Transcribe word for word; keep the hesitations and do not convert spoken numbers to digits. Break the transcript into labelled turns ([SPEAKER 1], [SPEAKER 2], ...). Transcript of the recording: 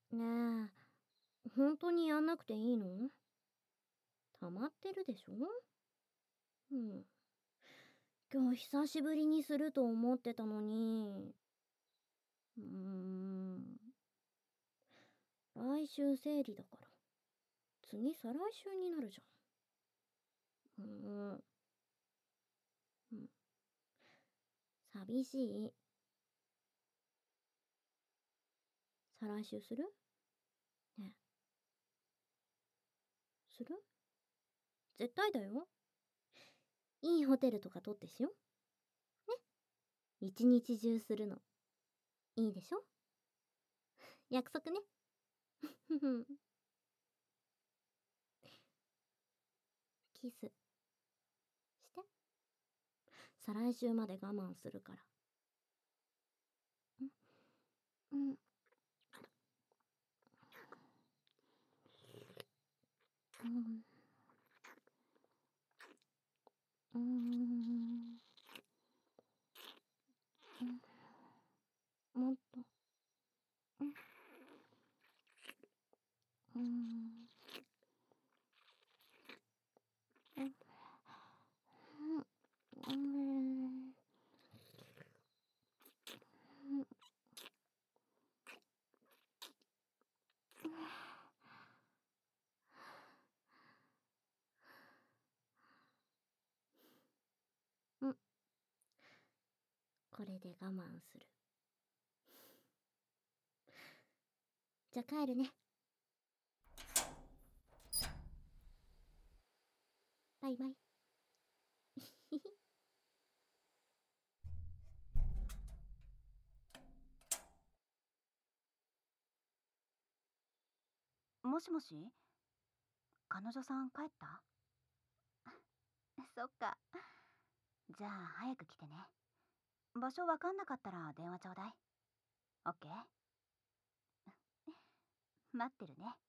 [SPEAKER 1] ねえ、本当にやんなくていいの？溜まってるでしょ？うん。今日久しぶりにすると思ってたのに。うーん。来週生理だから。次再来週になるじゃん。うーん。うん。寂しい。再来週する？ねえ。する？絶対だよ。いいホテルとか取ってしよう。ね。一日中するの。いいでしょ？約束ね。ふふん。キスして。再来週まで我慢するから。うん。うん。うん。うーん。うん。もっと。うん。うーん。うん。うん。うん。うん。これで我慢する。じゃ帰るね。バイバイ。
[SPEAKER 2] もしもし、彼女さん帰った？そっか。じゃあ早く来てね。場所わかんなかったら電話ちょうだい。オッケー？待ってるね。